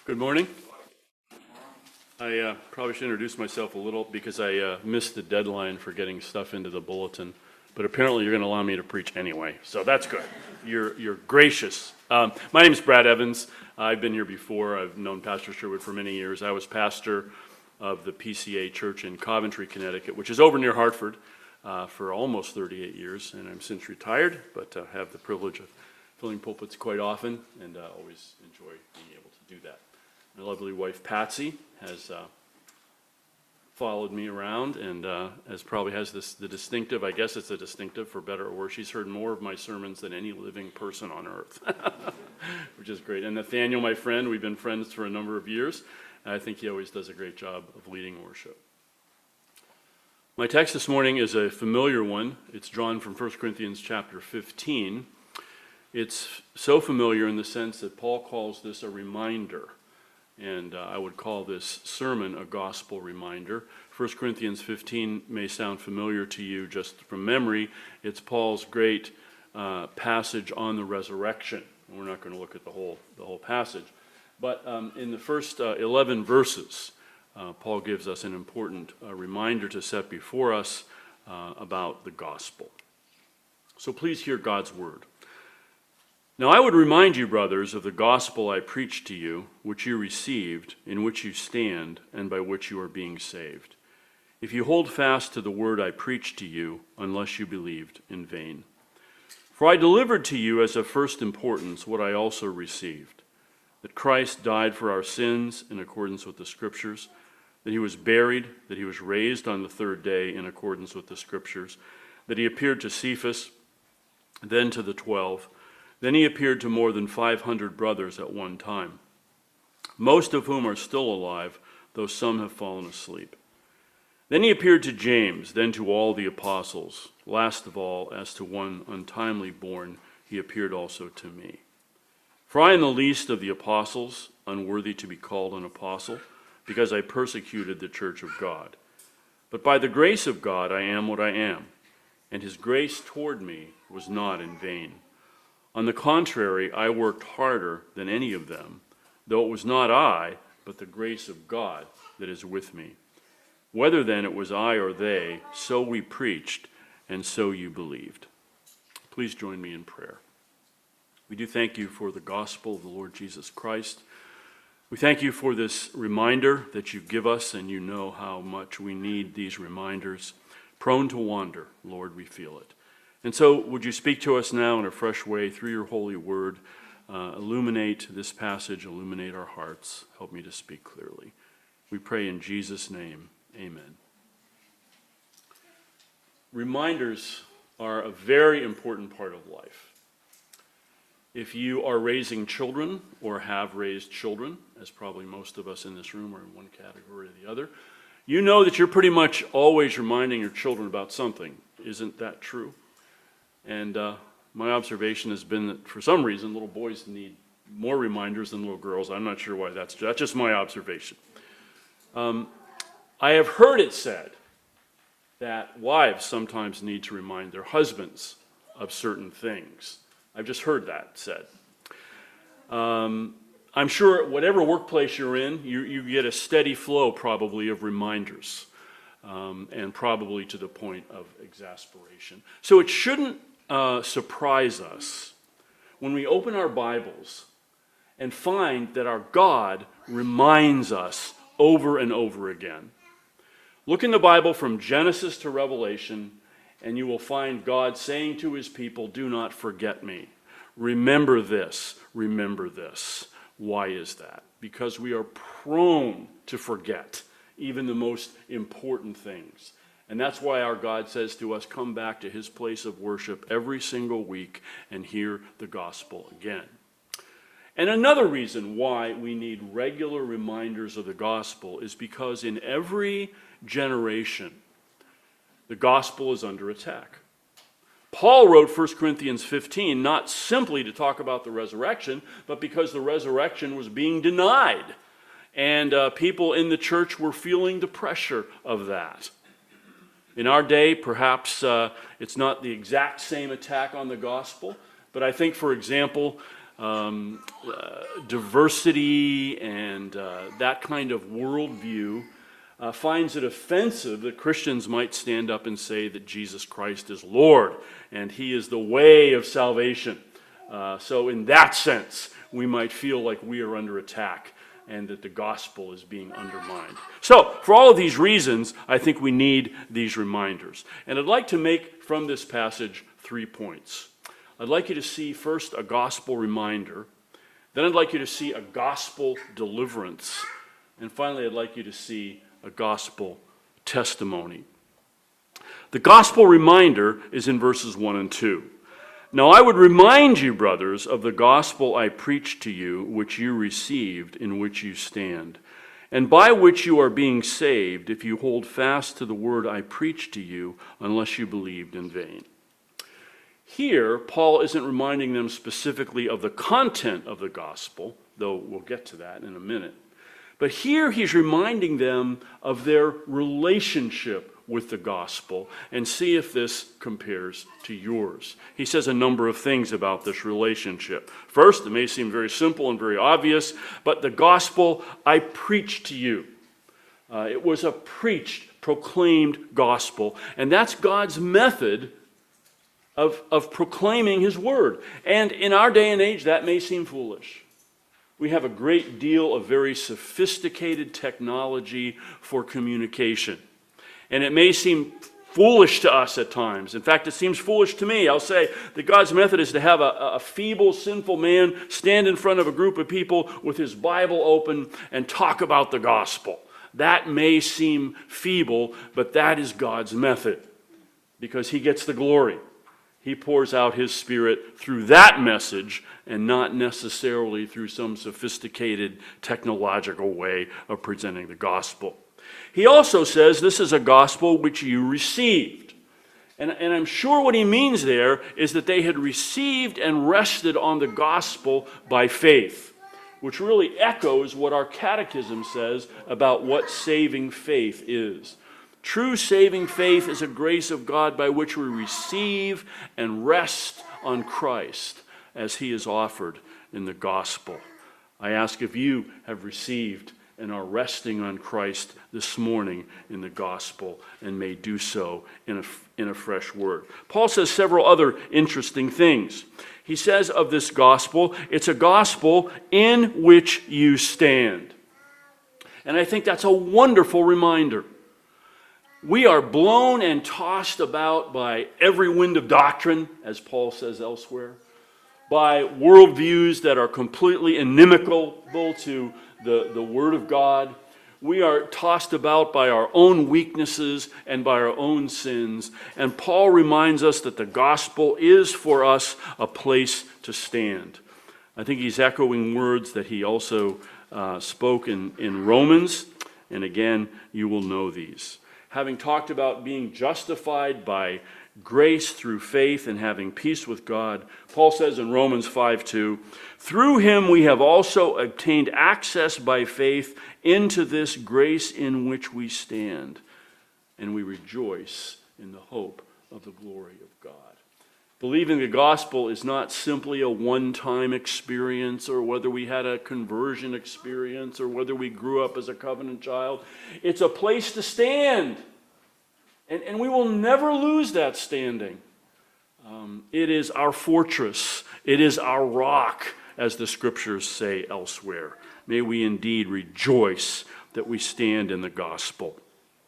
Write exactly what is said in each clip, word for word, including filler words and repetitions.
Good morning. I uh, probably should introduce myself a little because I uh, missed the deadline for getting stuff into the bulletin, but apparently you're going to allow me to preach anyway, so that's good. You're you're gracious. Um, my name is Brad Evans. I've been here before. I've known Pastor Sherwood for many years. I was pastor of the P C A Church in Coventry, Connecticut, which is over near Hartford, uh, for almost thirty-eight years, and I'm since retired, but uh, have the privilege of filling pulpits quite often, and uh, always enjoy being able to do that. My lovely wife Patsy has uh, followed me around and uh, as probably has this the distinctive, I guess it's a distinctive for better or worse, she's heard more of my sermons than any living person on earth, which is great. And Nathaniel, my friend, we've been friends for a number of years, and I think he always does a great job of leading worship. My text this morning is a familiar one. It's drawn from First Corinthians chapter fifteen. It's so familiar in the sense that Paul calls this a reminder. And uh, I would call this sermon a gospel reminder. First Corinthians fifteen may sound familiar to you just from memory. It's Paul's great uh, passage on the resurrection. We're not going to look at the whole the whole passage. But um, in the first uh, eleven verses, uh, Paul gives us an important uh, reminder to set before us uh, about the gospel. So please hear God's word. Now I would remind you, brothers, of the gospel I preached to you, which you received, in which you stand, and by which you are being saved. If you hold fast to the word I preached to you, unless you believed in vain. For I delivered to you as of first importance what I also received, that Christ died for our sins in accordance with the Scriptures, that he was buried, that he was raised on the third day in accordance with the Scriptures, that he appeared to Cephas, then to the twelve. Then he appeared to more than five hundred brothers at one time, most of whom are still alive, though some have fallen asleep. Then he appeared to James, then to all the apostles. Last of all, as to one untimely born, he appeared also to me. For I am the least of the apostles, unworthy to be called an apostle, because I persecuted the church of God. But by the grace of God I am what I am, and his grace toward me was not in vain. On the contrary, I worked harder than any of them, though it was not I, but the grace of God that is with me. Whether then it was I or they, so we preached, and so you believed. Please join me in prayer. We do thank you for the gospel of the Lord Jesus Christ. We thank you for this reminder that you give us, and you know how much we need these reminders. Prone to wander, Lord, we feel it. And so would you speak to us now in a fresh way through your holy word, uh, illuminate this passage, illuminate our hearts, help me to speak clearly. We pray in Jesus' name, amen. Reminders are a very important part of life. If you are raising children or have raised children, as probably most of us in this room are in one category or the other, you know that you're pretty much always reminding your children about something. Isn't that true? And uh, my observation has been that for some reason, little boys need more reminders than little girls. I'm not sure why that's, that's just my observation. Um, I have heard it said that wives sometimes need to remind their husbands of certain things. I've just heard that said. Um, I'm sure whatever workplace you're in, you, you get a steady flow probably of reminders, um, and probably to the point of exasperation. So it shouldn't Uh, surprise us when we open our Bibles and find that our God reminds us over and over again. Look in the Bible from Genesis to Revelation, and you will find God saying to his people, do not forget me. Remember this, remember this. Why is that? Because we are prone to forget even the most important things. And that's why our God says to us, come back to his place of worship every single week and hear the gospel again. And another reason why we need regular reminders of the gospel is because in every generation, the gospel is under attack. Paul wrote First Corinthians fifteen not simply to talk about the resurrection, but because the resurrection was being denied. And uh, people in the church were feeling the pressure of that. In our day, perhaps uh, it's not the exact same attack on the gospel, but I think, for example, um, uh, diversity and uh, that kind of worldview uh, finds it offensive that Christians might stand up and say that Jesus Christ is Lord and he is the way of salvation. Uh, so in that sense, we might feel like we are under attack and that the gospel is being undermined. So, for all of these reasons, I think we need these reminders. And I'd like to make from this passage three points. I'd like you to see first a gospel reminder, then I'd like you to see a gospel deliverance, and finally I'd like you to see a gospel testimony. The gospel reminder is in verses one and two. Now I would remind you, brothers, of the gospel I preached to you, which you received, in which you stand, and by which you are being saved, if you hold fast to the word I preached to you, unless you believed in vain. Here, Paul isn't reminding them specifically of the content of the gospel, though we'll get to that in a minute. But here he's reminding them of their relationship with the gospel, and see if this compares to yours. He says a number of things about this relationship. First, it may seem very simple and very obvious, but the gospel I preached to you. Uh, it was a preached, proclaimed gospel, and that's God's method of, of proclaiming his word. And in our day and age, that may seem foolish. We have a great deal of very sophisticated technology for communication. And it may seem foolish to us at times. In fact, it seems foolish to me. I'll say that God's method is to have a, a feeble, sinful man stand in front of a group of people with his Bible open and talk about the gospel. That may seem feeble, but that is God's method because he gets the glory. He pours out his Spirit through that message and not necessarily through some sophisticated technological way of presenting the gospel. He also says this is a gospel which you received. And, and I'm sure what he means there is that they had received and rested on the gospel by faith, which really echoes what our catechism says about what saving faith is. True saving faith is a grace of God by which we receive and rest on Christ as he is offered in the gospel. I ask if you have received and are resting on Christ this morning in the gospel and may do so in a, in a fresh word. Paul says several other interesting things. He says of this gospel, it's a gospel in which you stand. And I think that's a wonderful reminder. We are blown and tossed about by every wind of doctrine, as Paul says elsewhere, by worldviews that are completely inimical to the, the Word of God. We are tossed about by our own weaknesses and by our own sins. And Paul reminds us that the gospel is for us a place to stand. I think he's echoing words that he also uh, spoke in, in Romans. And again, you will know these. Having talked about being justified by grace through faith and having peace with God, Paul says in Romans five two, through him we have also obtained access by faith into this grace in which we stand, and we rejoice in the hope of the glory of God. Believing the gospel is not simply a one-time experience or whether we had a conversion experience or whether we grew up as a covenant child. It's a place to stand. And, and we will never lose that standing. Um, it is our fortress. It is our rock, as the scriptures say elsewhere. May we indeed rejoice that we stand in the gospel.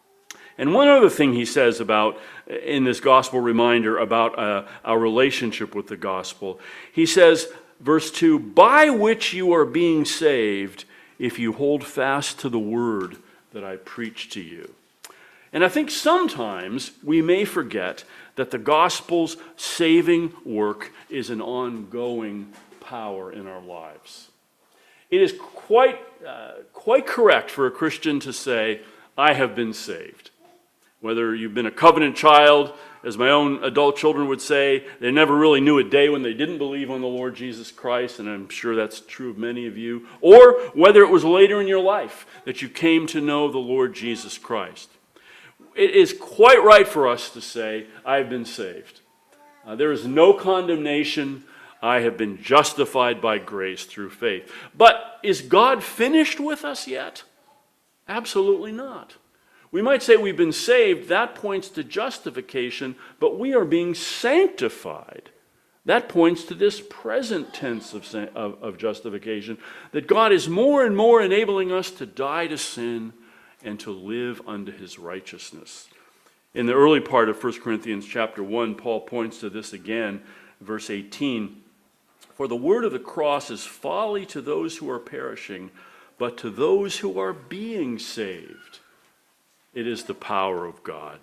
And one other thing he says about, in this gospel reminder, about uh, our relationship with the gospel. He says, verse two, by which you are being saved if you hold fast to the word that I preach to you. And I think sometimes we may forget that the gospel's saving work is an ongoing power in our lives. It is quite, uh, quite correct for a Christian to say, I have been saved. Whether you've been a covenant child, as my own adult children would say, they never really knew a day when they didn't believe on the Lord Jesus Christ, and I'm sure that's true of many of you, or whether it was later in your life that you came to know the Lord Jesus Christ. It is quite right for us to say, I've been saved. Uh, there is no condemnation. I have been justified by grace through faith. But is God finished with us yet? Absolutely not. We might say we've been saved. That points to justification, but we are being sanctified. That points to this present tense of, of, of justification, that God is more and more enabling us to die to sin and to live unto his righteousness. In the early part of First Corinthians chapter one, Paul points to this again, verse eighteen. For the word of the cross is folly to those who are perishing, but to those who are being saved, it is the power of God.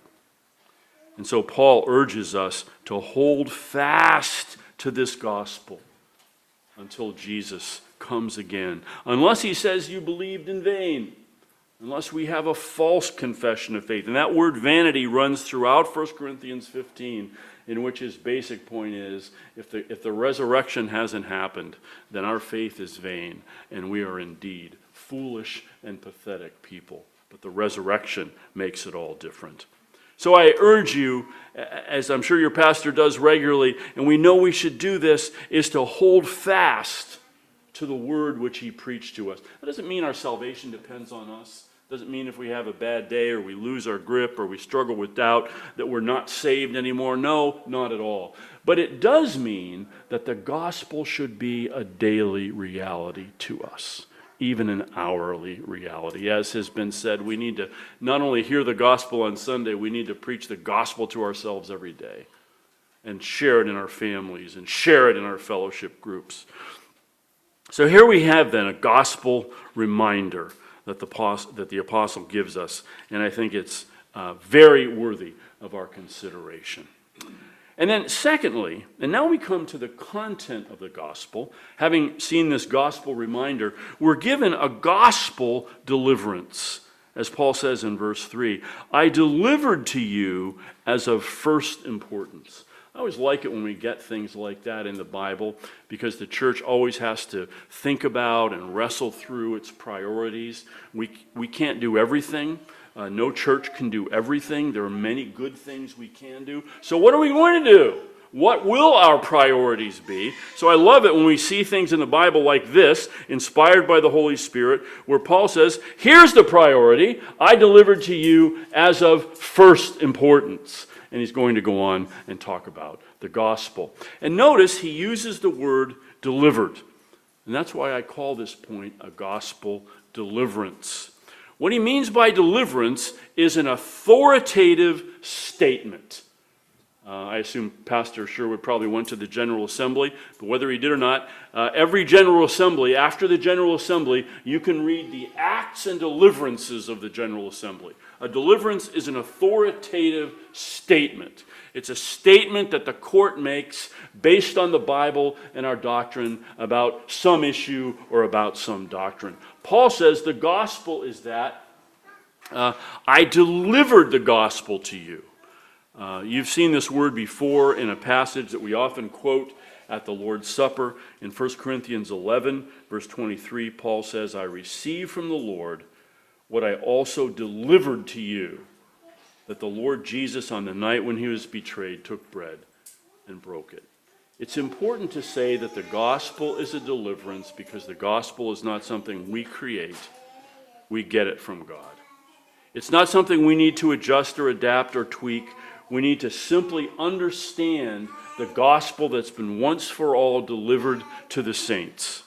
And so Paul urges us to hold fast to this gospel until Jesus comes again. Unless he says you believed in vain. Unless we have a false confession of faith. And that word vanity runs throughout First Corinthians fifteen, in which his basic point is, if the, if the resurrection hasn't happened, then our faith is vain, and we are indeed foolish and pathetic people. But the resurrection makes it all different. So I urge you, as I'm sure your pastor does regularly, and we know we should do this, is to hold fast to the word which he preached to us. That doesn't mean our salvation depends on us. Doesn't mean if we have a bad day or we lose our grip or we struggle with doubt that we're not saved anymore. No, not at all. But it does mean that the gospel should be a daily reality to us, even an hourly reality. As has been said, we need to not only hear the gospel on Sunday, we need to preach the gospel to ourselves every day and share it in our families and share it in our fellowship groups. So here we have then a gospel reminder that the, that the apostle gives us, and I think it's uh, very worthy of our consideration. And then secondly, and now we come to the content of the gospel. Having seen this gospel reminder, we're given a gospel deliverance. As Paul says in verse three, I delivered to you as of first importance. I always like it when we get things like that in the Bible, because the church always has to think about and wrestle through its priorities. We, we can't do everything. Uh, no church can do everything. There are many good things we can do. So what are we going to do? What will our priorities be? So I love it when we see things in the Bible like this, inspired by the Holy Spirit, where Paul says, here's the priority. I delivered to you as of first importance. And he's going to go on and talk about the gospel. And notice he uses the word delivered. And that's why I call this point a gospel deliverance. What he means by deliverance is an authoritative statement. Uh, I assume Pastor Sherwood probably went to the General Assembly, but whether he did or not, uh, every General Assembly, after the General Assembly, you can read the acts and deliverances of the General Assembly. A deliverance is an authoritative statement. It's a statement that the court makes based on the Bible and our doctrine about some issue or about some doctrine. Paul says the gospel is that uh, I delivered the gospel to you. Uh, you've seen this word before in a passage that we often quote at the Lord's Supper. In First Corinthians eleven, verse twenty-three, Paul says, I received from the Lord what I also delivered to you, that the Lord Jesus, on the night when he was betrayed, took bread and broke it. It's important to say that the gospel is a deliverance because the gospel is not something we create. We get it from God. It's not something we need to adjust or adapt or tweak. We need to simply understand the gospel that's been once for all delivered to the saints.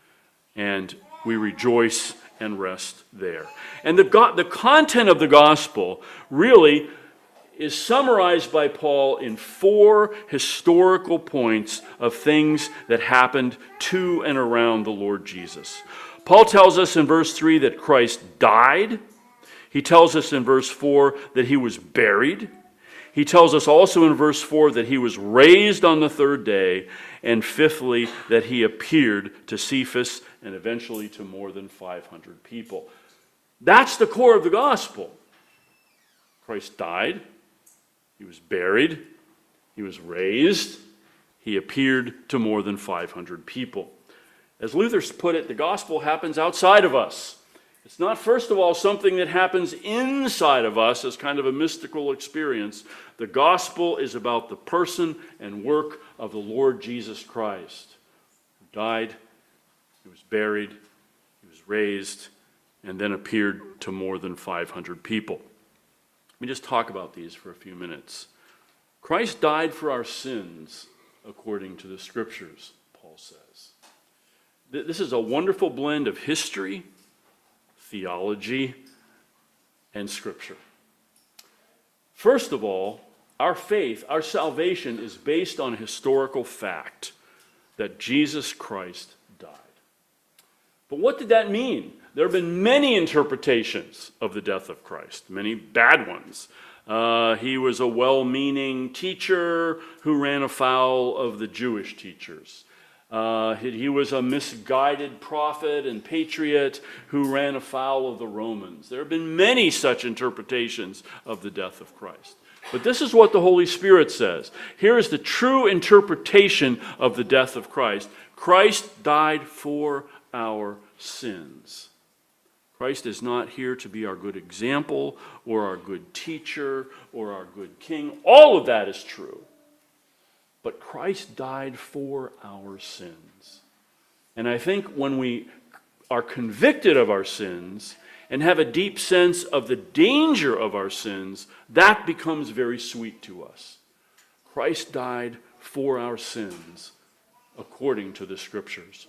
And we rejoice and rest there. And the, go- the content of the gospel really is summarized by Paul in four historical points of things that happened to and around the Lord Jesus. Paul tells us in verse three that Christ died. He tells us in verse four that he was buried. He tells us also in verse four that he was raised on the third day. And fifthly, that he appeared to Cephas and eventually to more than five hundred people. That's the core of the gospel. Christ died. He was buried. He was raised. He appeared to more than five hundred people. As Luther put it, the gospel happens outside of us. It's not, first of all, something that happens inside of us as kind of a mystical experience. The gospel is about the person and work of the Lord Jesus Christ, who died, he was buried, he was raised, and then appeared to more than five hundred people. Let me just talk about these for a few minutes. Christ died for our sins, according to the Scriptures, Paul says. This is a wonderful blend of history, theology, and Scripture. First of all, our faith, our salvation is based on historical fact that Jesus Christ died. But what did that mean? There have been many interpretations of the death of Christ, many bad ones. Uh, he was a well-meaning teacher who ran afoul of the Jewish teachers. Uh, he, he was a misguided prophet and patriot who ran afoul of the Romans. There have been many such interpretations of the death of Christ. But this is what the Holy Spirit says. Here is the true interpretation of the death of Christ. Christ died for our sins. Christ is not here to be our good example or our good teacher or our good king. All of that is true. But Christ died for our sins. And I think when we are convicted of our sins and have a deep sense of the danger of our sins, that becomes very sweet to us. Christ died for our sins according to the Scriptures.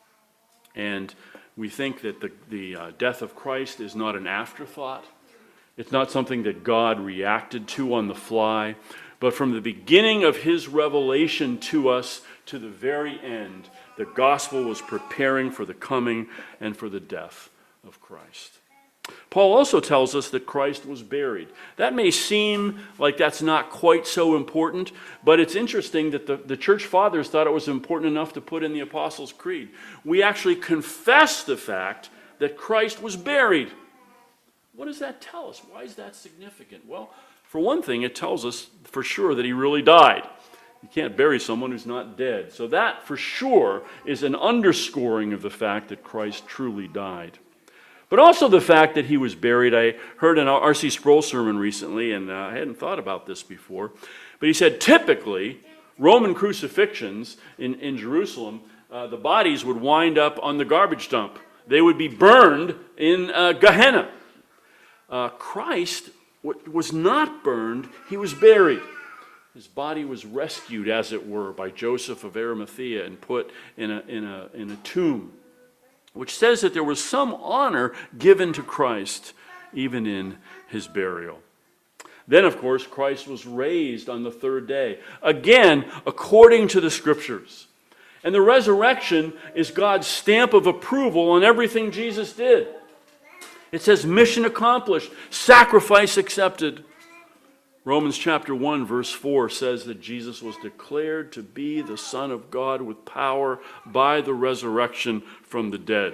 And we think that the, the uh, death of Christ is not an afterthought. It's not something that God reacted to on the fly. But from the beginning of his revelation to us to the very end, the gospel was preparing for the coming and for the death of Christ. Paul also tells us that Christ was buried. That may seem like that's not quite so important, but it's interesting that the, the church fathers thought it was important enough to put in the Apostles' Creed. We actually confess the fact that Christ was buried. What does that tell us? Why is that significant? Well, for one thing, it tells us for sure that he really died. You can't bury someone who's not dead. So that, for sure, is an underscoring of the fact that Christ truly died. But also the fact that he was buried. I heard an R C Sproul sermon recently, and uh, I hadn't thought about this before. But he said typically, Roman crucifixions in, in Jerusalem, uh, the bodies would wind up on the garbage dump. They would be burned in uh, Gehenna. Uh, Christ was not burned, he was buried. His body was rescued, as it were, by Joseph of Arimathea and put in a, in a, in a tomb, which says that there was some honor given to Christ even in his burial. Then, of course, Christ was raised on the third day, again, according to the Scriptures. And the resurrection is God's stamp of approval on everything Jesus did. It says mission accomplished, sacrifice accepted. Romans chapter one verse four says that Jesus was declared to be the Son of God with power by the resurrection from the dead.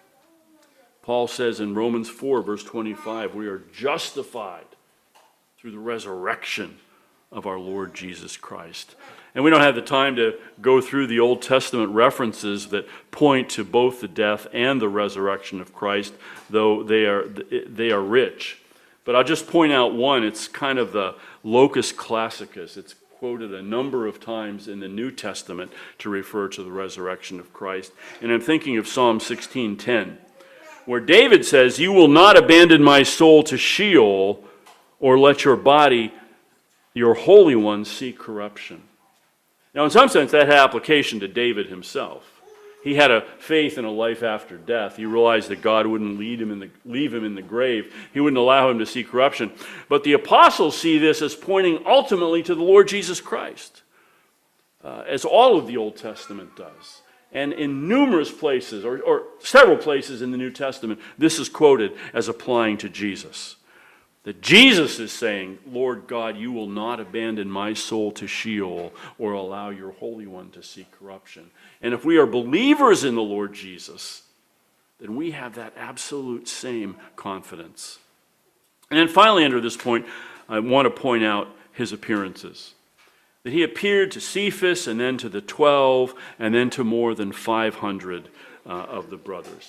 Paul says in Romans four verse twenty-five, we are justified through the resurrection of our Lord Jesus Christ. And we don't have the time to go through the Old Testament references that point to both the death and the resurrection of Christ, though they are they are rich. But I'll just point out one. It's kind of the locus classicus. It's quoted a number of times in the New Testament to refer to the resurrection of Christ. And I'm thinking of Psalm sixteen ten, where David says, "You will not abandon my soul to Sheol, or let your body, your Holy One, see corruption." Now, in some sense, that had application to David himself. He had a faith in a life after death. He realized that God wouldn't lead him in the, leave him in the grave. He wouldn't allow him to see corruption. But the apostles see this as pointing ultimately to the Lord Jesus Christ, uh, as all of the Old Testament does. And in numerous places, or, or several places in the New Testament, this is quoted as applying to Jesus. That Jesus is saying, Lord God, you will not abandon my soul to Sheol or allow your Holy One to see corruption. And if we are believers in the Lord Jesus, then we have that absolute same confidence. And then finally, under this point, I want to point out his appearances. That he appeared to Cephas and then to the twelve and then to more than five hundred uh, of the brothers.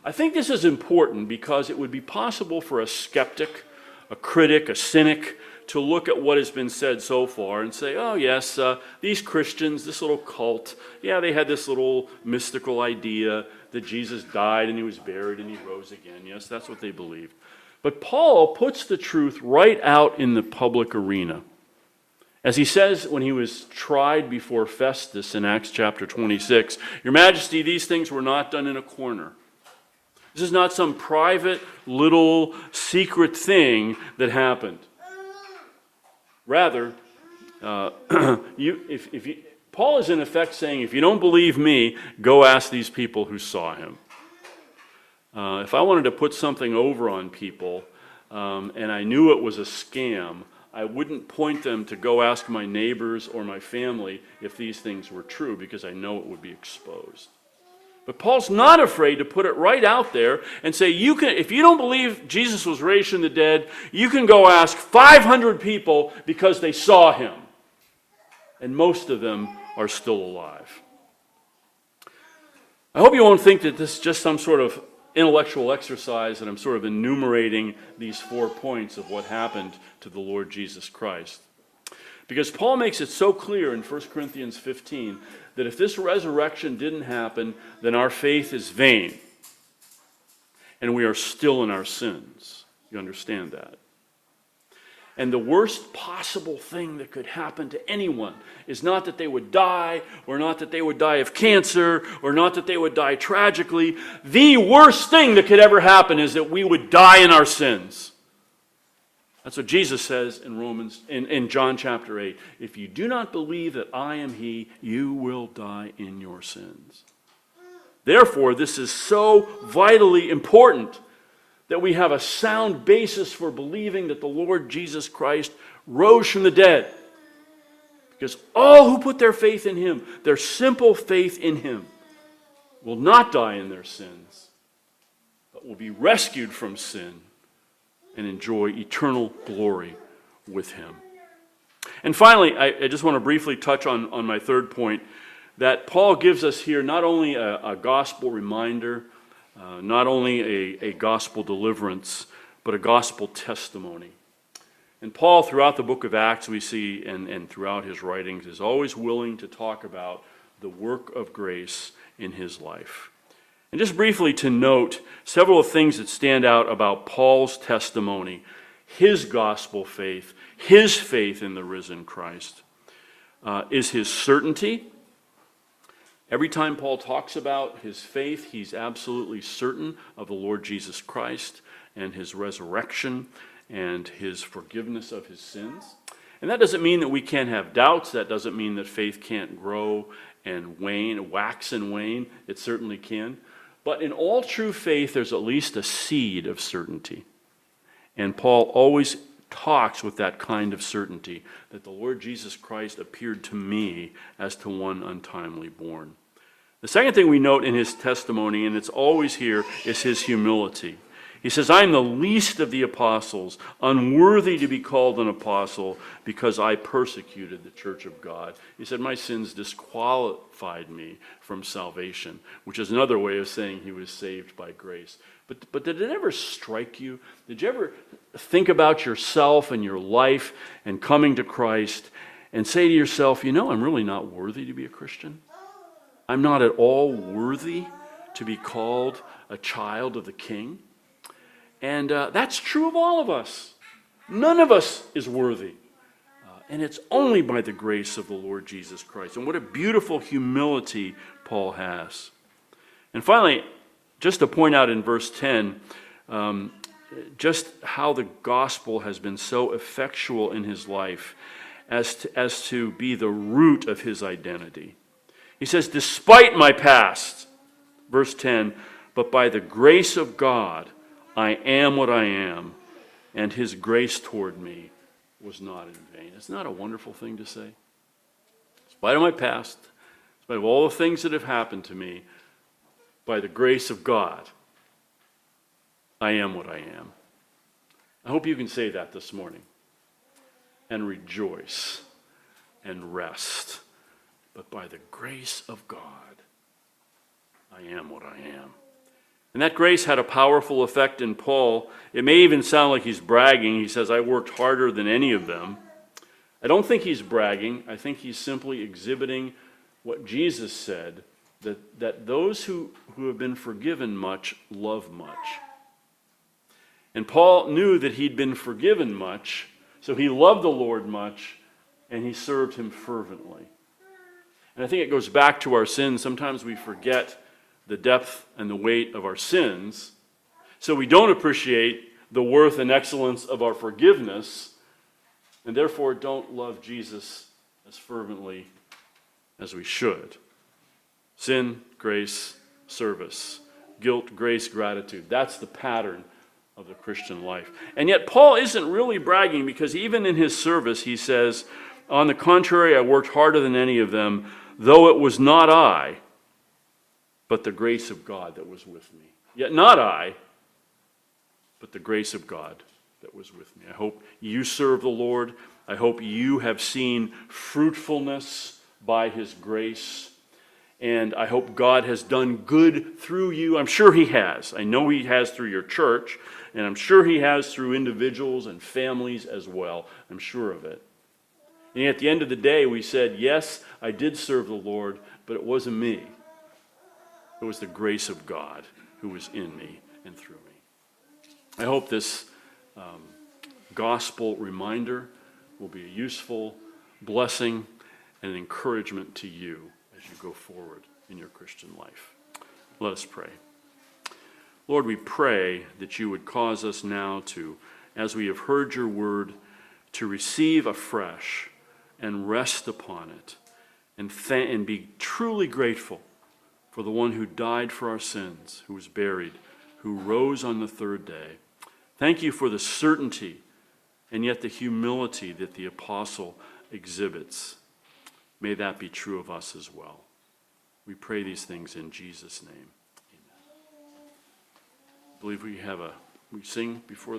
I think this is important because it would be possible for a skeptic, a critic, a cynic to look at what has been said so far and say, oh yes, uh, these Christians, this little cult, yeah, they had this little mystical idea that Jesus died and he was buried and he rose again. Yes, that's what they believed. But Paul puts the truth right out in the public arena. As he says when he was tried before Festus in Acts chapter twenty-six, Your Majesty, these things were not done in a corner. This is not some private little secret thing that happened. Rather, uh, you, if, if you, Paul is in effect saying, if you don't believe me, go ask these people who saw him. Uh, if I wanted to put something over on people um, and I knew it was a scam, I wouldn't point them to go ask my neighbors or my family if these things were true, because I know it would be exposed. But Paul's not afraid to put it right out there and say, you can, if you don't believe Jesus was raised from the dead, you can go ask five hundred people because they saw him. And most of them are still alive. I hope you won't think that this is just some sort of intellectual exercise and I'm sort of enumerating these four points of what happened to the Lord Jesus Christ. Because Paul makes it so clear in First Corinthians fifteen that if this resurrection didn't happen, then our faith is vain. And we are still in our sins. You understand that? And the worst possible thing that could happen to anyone is not that they would die, or not that they would die of cancer, or not that they would die tragically. The worst thing that could ever happen is that we would die in our sins. That's what Jesus says in Romans, in, in John chapter eight. If you do not believe that I am he, you will die in your sins. Therefore, this is so vitally important that we have a sound basis for believing that the Lord Jesus Christ rose from the dead. Because all who put their faith in him, their simple faith in him, will not die in their sins, but will be rescued from sin and enjoy eternal glory with him. And finally, I, I just want to briefly touch on, on my third point, that Paul gives us here not only a, a gospel reminder, uh, not only a, a gospel deliverance, but a gospel testimony. And Paul, throughout the book of Acts, we see, and, and throughout his writings, is always willing to talk about the work of grace in his life. And just briefly to note several of things that stand out about Paul's testimony, his gospel faith, his faith in the risen Christ, uh, is his certainty. Every time Paul talks about his faith, he's absolutely certain of the Lord Jesus Christ and his resurrection and his forgiveness of his sins. And that doesn't mean that we can't have doubts. That doesn't mean that faith can't grow and wane, wax and wane. It certainly can. But in all true faith, there's at least a seed of certainty. And Paul always talks with that kind of certainty, that the Lord Jesus Christ appeared to me as to one untimely born. The second thing we note in his testimony, and it's always here, is his humility. He says, I am the least of the apostles, unworthy to be called an apostle, because I persecuted the church of God. He said, my sins disqualified me from salvation, which is another way of saying he was saved by grace. But, but did it ever strike you? Did you ever think about yourself and your life and coming to Christ and say to yourself, you know, I'm really not worthy to be a Christian? I'm not at all worthy to be called a child of the King? And uh, that's true of all of us. None of us is worthy. Uh, and it's only by the grace of the Lord Jesus Christ. And what a beautiful humility Paul has. And finally, just to point out in verse ten, um, just how the gospel has been so effectual in his life as to, as to be the root of his identity. He says, despite my past, verse ten, but by the grace of God, I am what I am, and his grace toward me was not in vain. Isn't that a wonderful thing to say? In spite of my past, in spite of all the things that have happened to me, by the grace of God, I am what I am. I hope you can say that this morning and rejoice and rest. But by the grace of God, I am what I am. And that grace had a powerful effect in Paul. It may even sound like he's bragging. He says, I worked harder than any of them. I don't think he's bragging. I think he's simply exhibiting what Jesus said, that, that those who, who have been forgiven much love much. And Paul knew that he'd been forgiven much, so he loved the Lord much, and he served him fervently. And I think it goes back to our sins. Sometimes we forget the depth and the weight of our sins, so we don't appreciate the worth and excellence of our forgiveness, and therefore don't love Jesus as fervently as we should. Sin, grace, service. Guilt, grace, gratitude. That's the pattern of the Christian life. And yet Paul isn't really bragging, because even in his service he says, on the contrary, I worked harder than any of them, though it was not I, but the grace of God that was with me. Yet not I, but the grace of God that was with me. I hope you serve the Lord. I hope you have seen fruitfulness by his grace. And I hope God has done good through you. I'm sure he has. I know he has through your church, and I'm sure he has through individuals and families as well. I'm sure of it. And at the end of the day, we said, yes, I did serve the Lord, but it wasn't me. It was the grace of God who was in me and through me. I hope this um, gospel reminder will be a useful blessing and an encouragement to you as you go forward in your Christian life. Let us pray. Lord, we pray that you would cause us now to, as we have heard your word, to receive afresh and rest upon it and, th- and be truly grateful for the one who died for our sins, who was buried, who rose on the third day. Thank you for the certainty and yet the humility that the apostle exhibits. May that be true of us as well. We pray these things in Jesus' name. Amen. I believe we have a, we sing before